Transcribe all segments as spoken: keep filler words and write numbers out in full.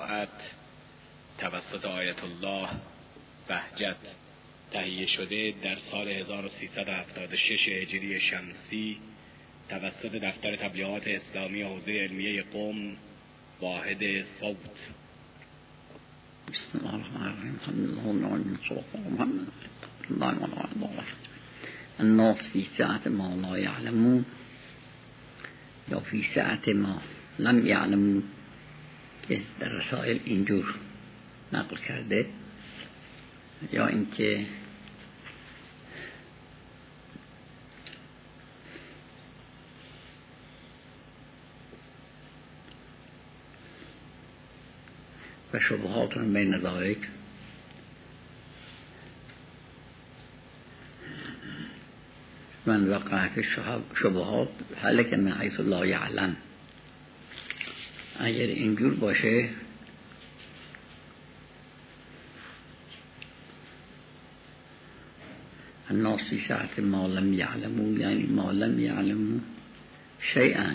ساعت توسط آیت الله بهجت تهیه شده در سال هزار و سیصد و هفتاد و شش هجری شمسی توسط دفتر تبلیغات اسلامی حوزه علمیه قم واحد صوت. بسم الله الرحمن الرحیم. الناس فی سعت ما لا یعلمون یا فی سعت ما لم یعلمون که در رسائل اینجور نقل کرده، یا اینکه و شبهات بین ذالک من وقع فی شبهات هلک من حیث لا یعلم. اگر اینجور باشه الناس فی سعت ما لم یعلمو، یعنی ما لم یعلمو شیئا.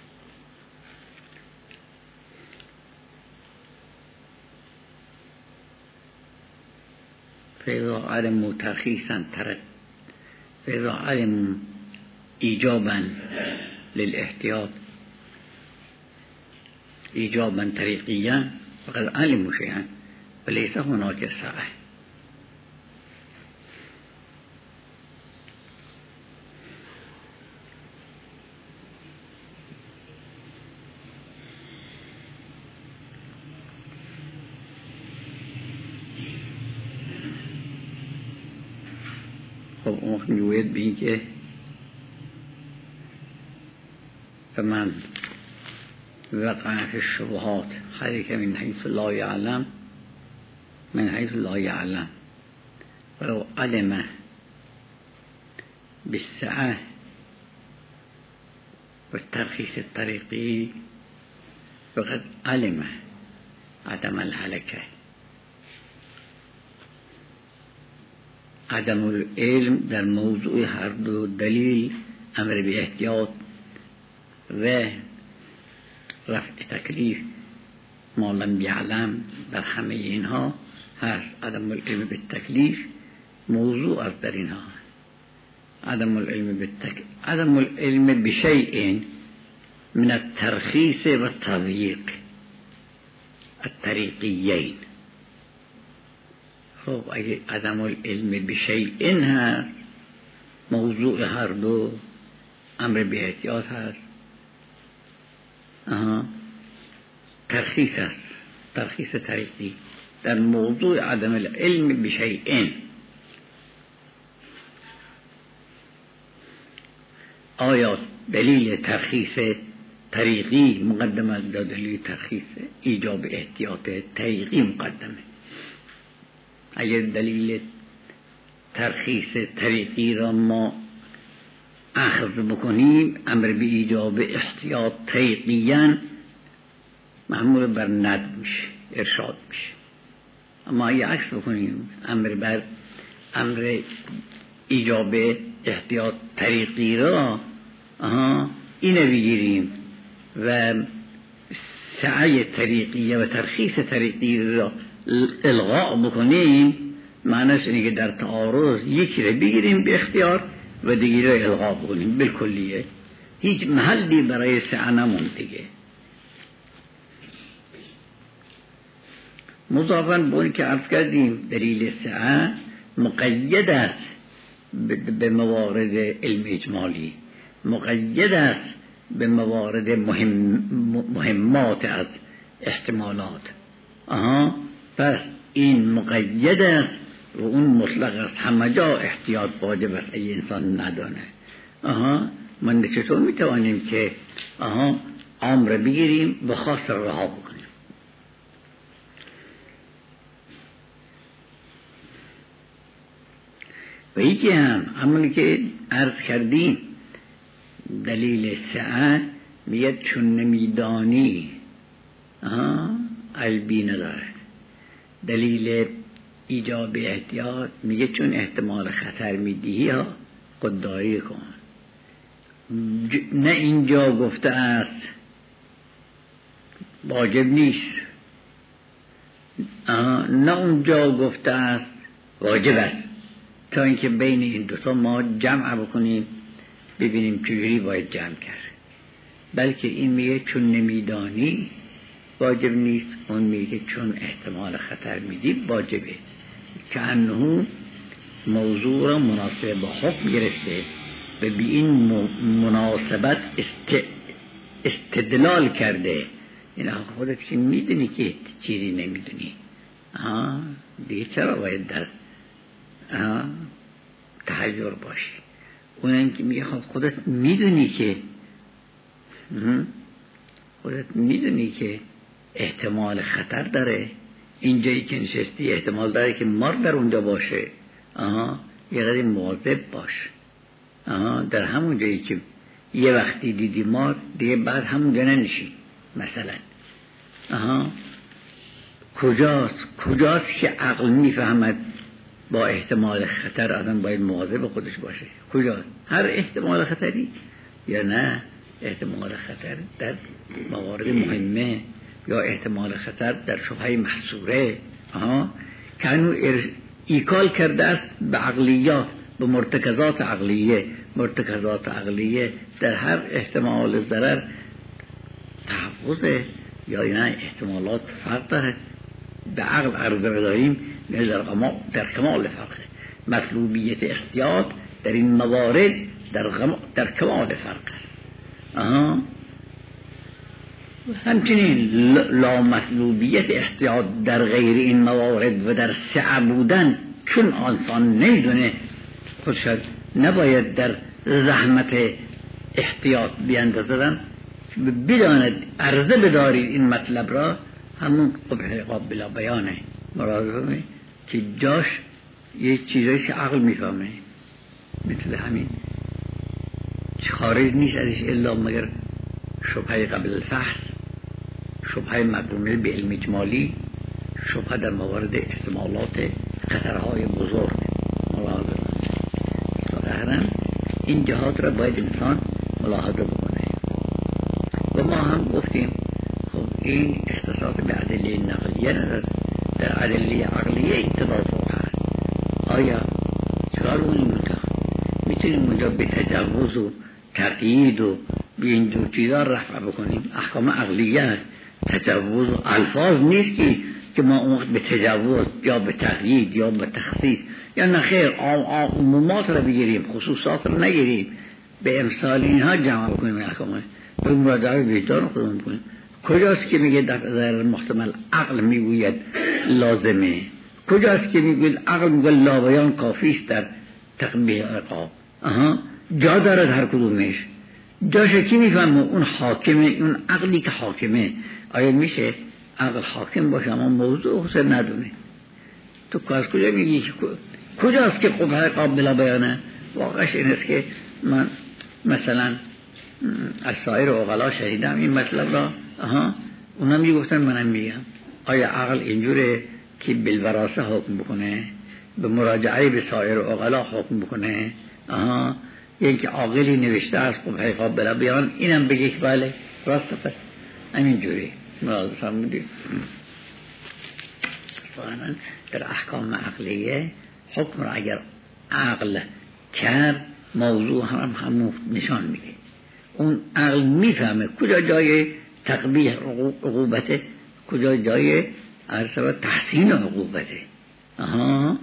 فإذا علموا ترخيصا ترك فإذا علموا إيجابا للاحتياط إيجابا طريقيا فقد علموا شيئا وليس هناك سعة. خب اون میگوید به این که فمن وقع فی الشبهات هلک من حیث لا یعلم من حیث لا یعلم ولو علم بالسعة والترخيص الطريقي فقد علم عدم الهلكة. عدم العلم در موضوع هر دو دلیل امر به احتیاط و رفع تکلیف ما لم یعلم در همه اینها هست. عدم العلم به تکلیف موضوع است در اینها. عدم العلم به تکلیف عدم العلم بشیء من الترخیص و التضییق الطریقیین. خب اگه عدم العلم بشیء هست موضوع هر دو امر به احتیاط هست. آها ترخیص است، ترخیص طریقی در موضوع عدم العلم بشیء. آیا دلیل ترخیص طریقی مقدم است یا دلیل ترخیص ایجاب احتیاط طریقی مقدمه؟ اگر دلیل ترخیص طریقی را ما اخذ بکنیم امر به ایجاب احتیاط طریقیاً محمول بر ند میشه، ارشاد میشه. اما اگر عکس بکنیم امر بر امر ایجاب احتیاط طریقی را آها اینه بگیریم و سعی طریقیه و ترخیص طریقی را الغاء بکنیم، معنیش اینه که در تعارض یکی را بگیریم به اختیار و دیگری را الغاء بکنیم بالکلیه. هیچ محلی برای سعی نموند دیگه. مضافاً به اون که عرض کردیم دلیل سعی مقید است به موارد علم اجمالی، مقید است به موارد مهم مهمات از احتمالات. آها پس این مقید است و اون مطلق است، همه جا احتیاط واجب است اگه انسان ندانه. آها من چطور میتوانیم که آها عام را بگیریم و خاص را رها بکنیم؟ و یکی هم همونی که عرض کردیم دلیل سعه میگه چون نمیدانی علبی نداره. دلیل ایجاب احتیاط میگه چون احتمال خطر میدهی ها خودداری کن. نه اینجا گفته است واجب نیست، نه اونجا گفته است واجب است، تا اینکه بین این دوتا ما جمع بکنیم ببینیم چجوری باید جمع کرد. بلکه این میگه چون نمیدانی واجب نیست، اون میگه چون احتمال خطر میدی واجبه، که انه موضوع را مناسب با حکم گرفته و به این مناسبت است استدلال کرده. این خودت که میدونی که چیزی نمیدونی، آه دیگه چرا باید در تحجر باشی؟ اون که میگه خب خودت میدونی که خودت میدونی که احتمال خطر داره، اینجایی که نشستی احتمال داره که مار در اونجا باشه، آها یه قدر مواظب باش. آها در همون جایی که یه وقتی دیدی مار دیگه بعد همونجا ننشی مثلا. آها کجاست کجاست که عقل میفهمد با احتمال خطر آدم باید مواظب خودش باشه؟ کجاست؟ هر احتمال خطری یا نه احتمال خطر در موارد مهمه یا احتمال خطر در شبهه محصوره. آها کنو ایکال کرده است به عقلیات، به مرتکزات عقلیه. مرتکزات عقلیه در هر احتمال ضرر تحفظه یا نه احتمالات فرق داره. به عقل عرضه داریم در, در کمال فرقه. مطلوبیت احتیاط در این موارد در, غم... در کمال فرقه. آها همچنین لا مطلوبیت احتیاط در غیر این موارد و در سعه بودن، چون انسان نیدونه خودشد نباید در زحمت احتیاط بیاندازدن، بداند عرضه بدارید این مطلب را، همون قبح قابل بیانه مرادفه که جاش یه چیزایی که عقل میفهمه، مثل همین خارج نیست ازش الا مگر شبهه قبل الفحص، شبهه مقرونه به علم اجمالی، شبهه در موارد احتمالات خطرهای بزرگ ملاحظه. ظاهرا این جهات را باید انسان ملاحظه بکنه. و ما هم گفتیم خب این اختصاص به ادله نقلیه نداره، در ادله عقلیه اتفاق هست. آیا چرا اون اونجا میتونیم اونجا به تجوز و تقیید و به این دو چیزا رفع بکنیم؟ احکام عقلیه هست، تجوز و الفاظ نیست که که ما اون وقت به تجوز یا به تقیید یا به تخصیص یا نخیر عمومات را بگیریم خصوصات را نگیریم، به امثال اینها جمع بکنیم احکام به مراجعه وجدان خودمون کنیم. کجاست که میگه در ظاهر محتمل عقل میگوید لازمه؟ کجاست که میگوید عقل میگه لا بیان کافی است در تقبیح عقاب؟ آها جا دارد هر کدومش. جاش کی میفهمه؟ اون حاکمه، اون عقلی که حاکمه. آیا میشه عقل حاکم باشه اما موضوع حسن ندونه؟ تو از کجا میگی کجاست که قبح عقاب بلا بیانه؟ واقعش این است که من مثلا از سایر عقلا شنیدم این مطلب را، آها اونا میگفتن منم میگم. آیا عقل اینجوره که بالوراثه حکم بکنه، به مراجعه به سایر عقلا حکم بکنه؟ آها یعنی که عاقلی نوشته است قبح عقاب بلا بیان اینم بگه که بله راست پس همین جوری مراجعه فرمودید. واقعا در احکام عقلیه حکم را اگر عقل کرد موضوع هم همون نشان میده. اون عقل میفهمه کجا جای تقبیح عقوبته، کجا جای عرصه تحسین عقوبته. آها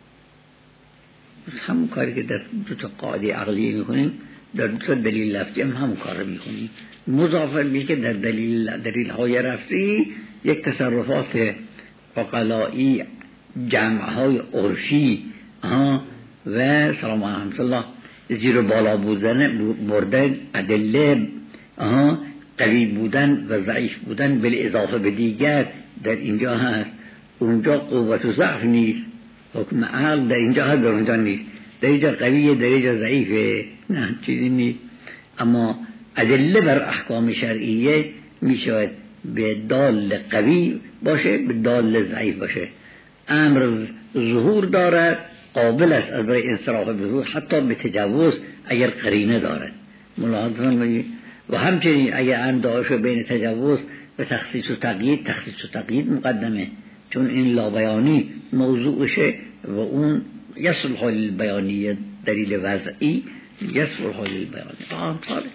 همون کاری که در دو تا قاعده عقلیه میکنیم در دو تا دلیل لفظی هم همون کار رو میکنیم. مضافر میشه که در دلیل دلیل های رفتی یک تصرفات عقلایی جمعهای عرفی و سلام علیکم الله زیر و بالا بودن بردن ادله، قوی بودن و ضعیف بودن بل اضافه به دیگر در اینجا هست. اونجا قوت و ضعف نیست، حکم عقل در اینجا هست، در اونجا نیست. در اینجا قویه، در اینجا ضعیفه، نه چیزی نیست. اما ادله بر احکام شرعیه میشود به دال قوی باشه، به دال ضعیف باشه. امر ظهور دارد، قابل است از برای انصراف به ظهور، حتی به تجاوز اگر قرینه دارد. ملاحظه کنید. و همچنین اگر انداشه بین تجاوز و تخصیص و تقیید، تخصیص و تقیید مقدمه. چون این لابیانی موضوعشه و اون یصلح للبیانیه دلیل وضعی یصلح للبیانیه آن طالب.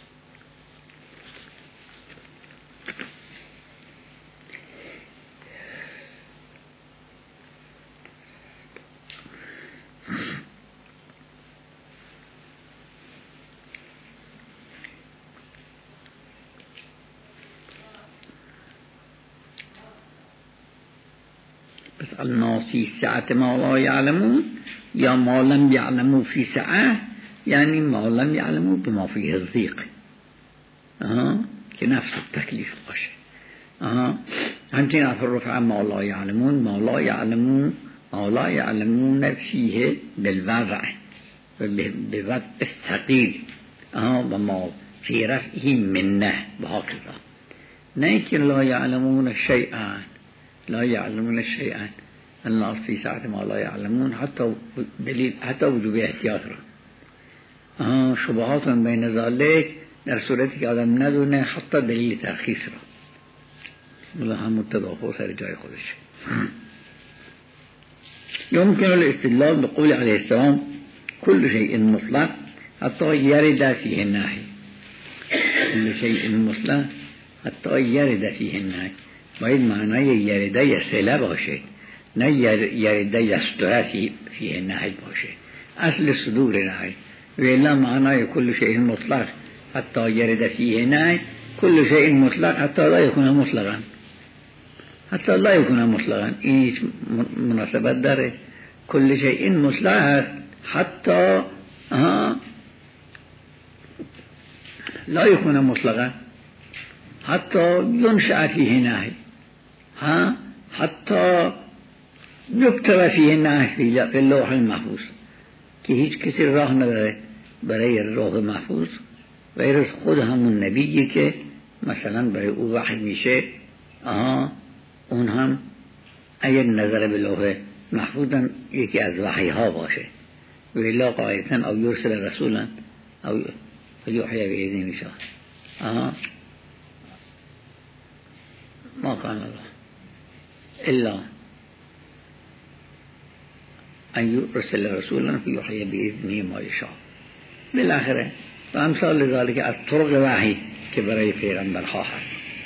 الناس فی سعة ما لا یعلمون یا ما لم یعلموا فی سعة، یعنی ما لم یعلموا بما فیه الضیق، که نفس تکلیف باشه. همچنین رفع ما لا یعلمون، ما لا یعلمون ما لا یعلمون فیه بالوضع و به وضع الثقیل و ما فی رفعه منه و هکذا. نه که لا یعلمون شیئا، لا یعلمون شیئا الناس فی سعة ما لا یعلمون، حتی دلیل حتی وجوب احتیاط را شبهات بین ذالک در صورتی که آدم ندونه حتی دلیل ترخیص را ملا همون تدافع سر جای خودش. يمكن الاستدلال بقول عليه السلام كل شيء مطلق حتى يرد فيه النهي، كل شيء مطلق حتى يرد فيه النهي، باید معنای یرده یسله باشه، نه یرده یستره فیه نهی باشه. اصل صدور نهی و الا معنای کل شیء مطلق حتی یرده فیه نهی، کل شیء مطلق حتی لا یکون مطلقا، حتی لا یکون مطلقا. این مناسبت داره. کل شیء مطلق حتی لا یکون مطلقا، حتی ینشأ فیه نهی، ها حتی یکتب فیه نهی فی اللوح المحفوظ، که هیچ کسی راه نداره برای لوح محفوظ غیر از خود همون نبیی که مثلا برای او وحی میشه. آها اون هم اگر نظر به لوح محفوظ هم یکی از وحی ها باشه، ویلا قایتن او یرسل رسولا او یوحی باذن میشه. آها ما کان الله الا ان یرسل رسولا فیوحی باذنه ما یشاء. بالاخره و امثال ذالک از طرق وحی که برای پیغمبرها هست.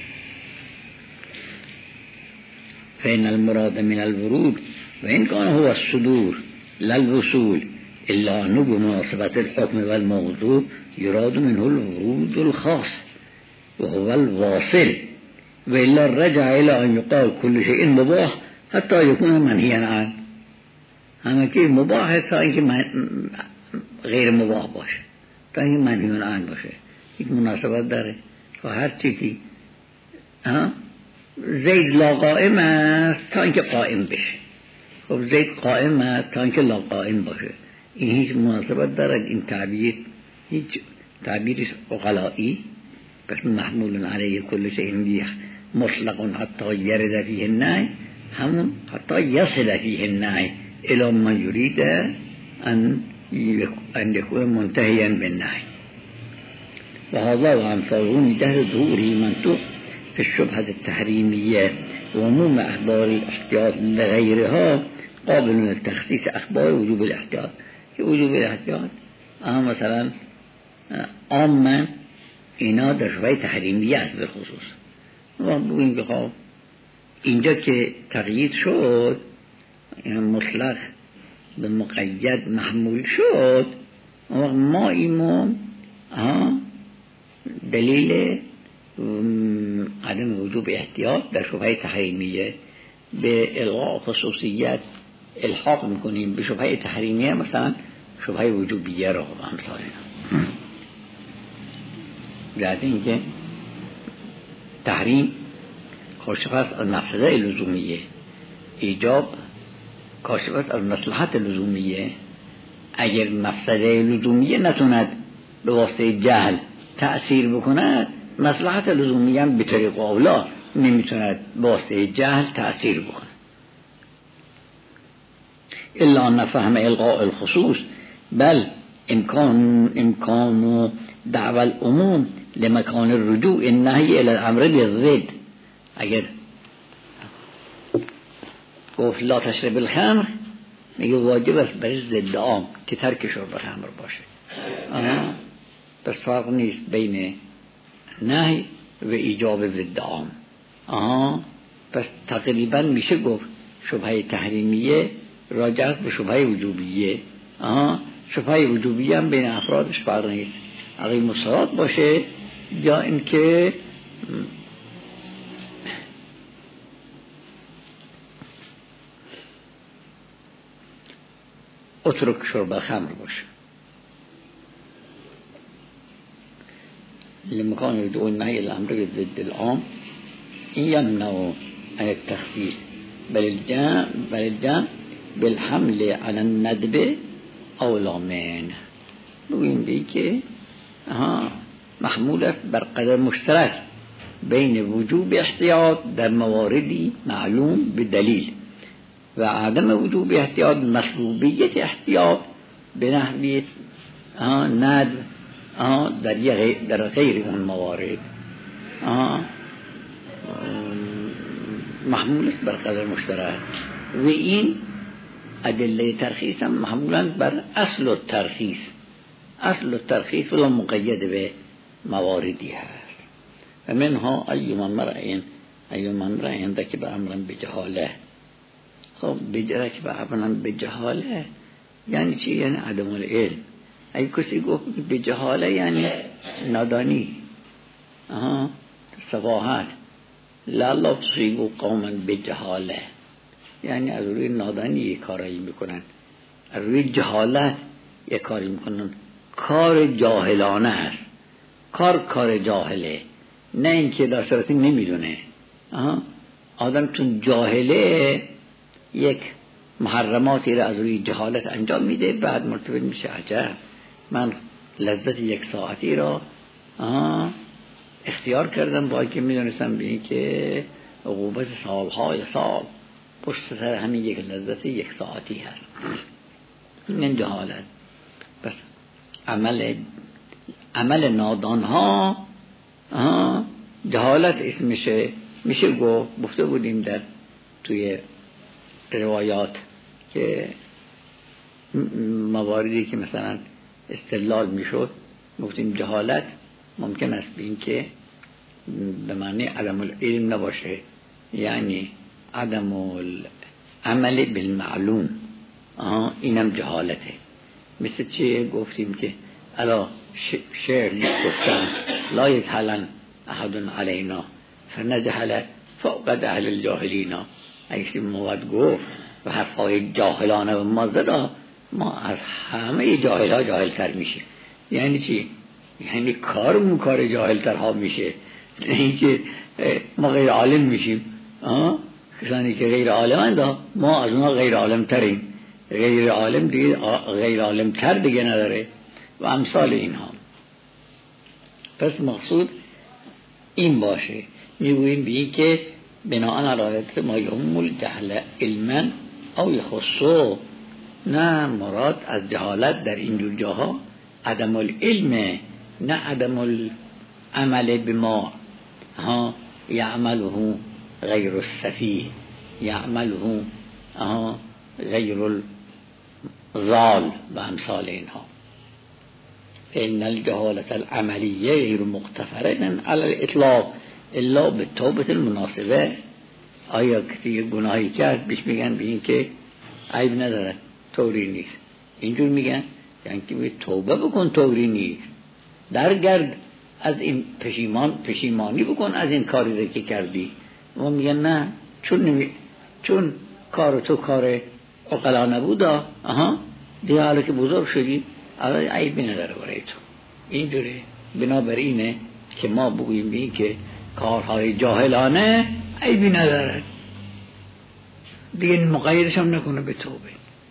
فإن المراد من الورود وإن كان هو الصدور لا الوصول إلا أنه بمناسبة الحكم والموضوع يراد منه الورود الخاص وهو الواصل، وإلا رجع إلى أن يقال كل شيء مباح حتى يكون منهيا عنه. همه چیز مباح تا اینکه غیر مباح باشه، تا اینکه منهی عنه باشه. یک مناسبت داره. و هر چیزی زید لا قائم است تا اینکه قائم بشه، خب زید قائم است تا اینکه لا قائم باشه. این هیچ مناسبت داره. این تعبیر هیچ تعبیری عقلائی بس محمول علیه کل شیء مطلق حتی یرد فیه النهی، همون حتی یصل فیه النهی الی من یرید ان ان یکون منتهیا بالنهی. و هذا و امثاله جهل ظهوری منطق في الشبهة التحريمية وعموم أخبار الاحتياط لغيرها قابل من التخصيص أخبار وجوب الاحتياط. وجوب الاحتياط اما مثلا عاما اینا در شبهه تحریمیه است به خصوص. ما بگوییم که خب اینجا که تقیید شد، این مطلق به مقید محمول شد، ما ایمون دلیل عدم وجوب احتیاط در شبهه تحریمیه به الغاء خصوصیت الحاق میکنیم به شبهه تحریمیه، مثلا شبهه وجوبیه را و امثال اینا. جهت اینکه تحریم کاشف است از مفسده لزومیه، ایجاب کاشف است از مصلحت لزومیه. اگر مفسده لزومیه نتوند به واسطه جهل تأثیر بکند، مصلحت لزومیه هم به طریق اولا نمیتوند به واسطه جهل تأثیر بکند. الا نفهم الغاء الخصوص بل امکان امکان دعوى العموم لمکان الرجوع النهی الى الامر بالضد. اگر گفت لا تشرب الخمر، میگه واجب است برای ضد عام که ترک شرب خمر باشه. آه. پس فرق نیست بین نهی و ایجاب ضد عام. آها. پس تقریبا میشه گفت شبهه تحریمیه راجع است به شبهه وجوبیه. آها. شبهه وجوبیه هم بین افرادش فرق نیست، اگه مساوات باشه یا اینکه اترک شرب خمر باشه. لمکان يدعو النهي الأمر ضد العام يمنع عن التخصيص بل الجام بل الجام بالحمل على الندب اولا من. بگوییم بی که محمول است بر قدر مشترک بین وجوب احتیاط در مواردی معلوم به دلیل و عدم وجوب احتیاط مطلوبیت احتیاط به نحوی ندب در در غیر اون موارد محمول است بر قدر مشترک و این ادله ترخیص هم محمولند بر اصل الترخیص. اصل الترخیص ولا مقید به مواردی هست و منها ایوم مرعین ایوم مرعین دکی به امرن به جهاله. خب بجرک به امرن به جهاله یعنی چی؟ یعنی عدم العلم. اگه کسی گفت به جهاله یعنی نادانی، آها سفاهت. لالا تصیبوا قوما به جهاله یعنی از روی نادانی یک کاری میکنن، از روی جهالت یک کاری میکنن، کار جاهلانه است. کار کار جاهله، نه اینکه در صورتی نمیدونه. آدم چون جاهله یک محرماتی را از روی جهالت انجام میده، بعد مرتبط میشه عجب من لذت یک ساعتی را اختیار کردم با اینکه میدونستم به این که عقوبت سالهای سال پشت سر همین یک لذت یک ساعتی هست. این جهالت. بس عمل عمل نادان ها جهالت اسم میشه. میشه گفت گفته بودیم در توی روایات که مواردی که مثلا استدلال میشد گفتیم جهالت ممکن است بین که به معنی عدم العلم نباشه، یعنی عدم العمل بالمعلوم. آه اینم جهالته. مثل چه گفتیم که الا شعر گفتن لا یتحلن احد علینا فنجهل فوقد اهل الجاهلینا. اگه مواد گفت و حرفای جاهلانه و ما زدا ما از همه جاهل ها جاهل تر میشه. یعنی چی؟ یعنی کارمون کار جاهل ترها میشه، نه اینکه ما غیر عالم میشیم. کسانی که غیر عالمند ما از اونها غیر عالم تریم، غیر عالم دیگه غیر عالم تر دیگه نداره و امثال اینها. پس مقصود این باشه. میگوییم بی که بناء علایت ما یهم الجهل علما او یخصو، نه مراد از جهالت در اینجور جاها عدم العلم، نه عدم العمل بما ها یعمله غیر السفیه، یعمله غیر الضال و امثال اینها. ان الجهالت العملیه غیر مغتفرة علی الاطلاق الا بالتوبه المناسبه. آیا کسی گناهی کرد بهش میگن به این که عیب نداره، طوری نیست. اینجور میگن یعنی که توبه بکن، طوری نیست، درگرد از این پشیمان پشیمانی بکن از این کاری که کردی. ما میگن نه، چون نمی... چون کار تو کار عقلا نبودا، آها دیگه حالا که بزرگ شدی الان عیبی نداره برای تو. اینجوره. بنابراینه که ما بگوییم بین که کارهای جاهلانه عیبی نداره، دیگه مقیدش هم نکنه به توبه.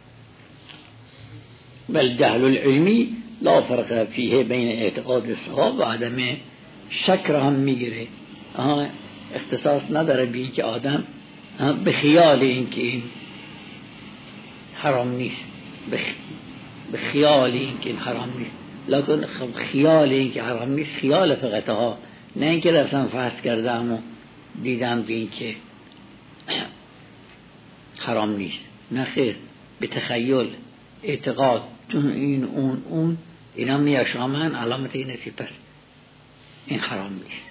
بل جهل العلمی لا فرق فیه بین اعتقاد الصواب و عدم شک را هم میگیره. اختصاص نداره بین که آدم به خیال این که این حرام نیست، به خیال این که این حرام نیست، لکن خیال این که حرام نیست خیال فقط ها، نه اینکه رفتم فحص کردم و دیدم به این که حرام نیست. نه خیر، به تخیل، اعتقاد، چون این اون اون اینا میاشامن علامت این است، پس این حرام نیست.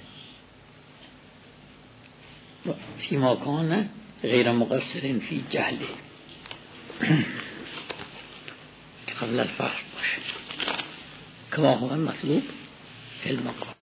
فیما کان غیر مقصرین فی جهله قبل الفحص باشه کما هو مطلوب علم